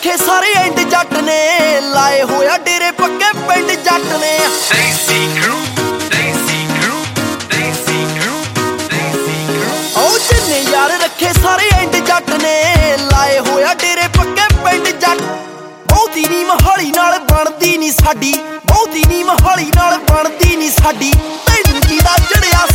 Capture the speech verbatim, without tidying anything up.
रखे सारे एंड जट ने, लाए होया डेरे पक्के पिंड जट ने। देसी क्रू, देसी क्रू, देसी क्रू, देसी क्रू। ओ जिन्ने यार रखे सारे एंड जट ने, लाए होया डेरे पक्के पिंड जट। बहुती नी मोहाली नाल बनदी नी साडी, बहुती नी मोहाली नाल बनदी नी साडी। तैनूं जिहदा चढ़िया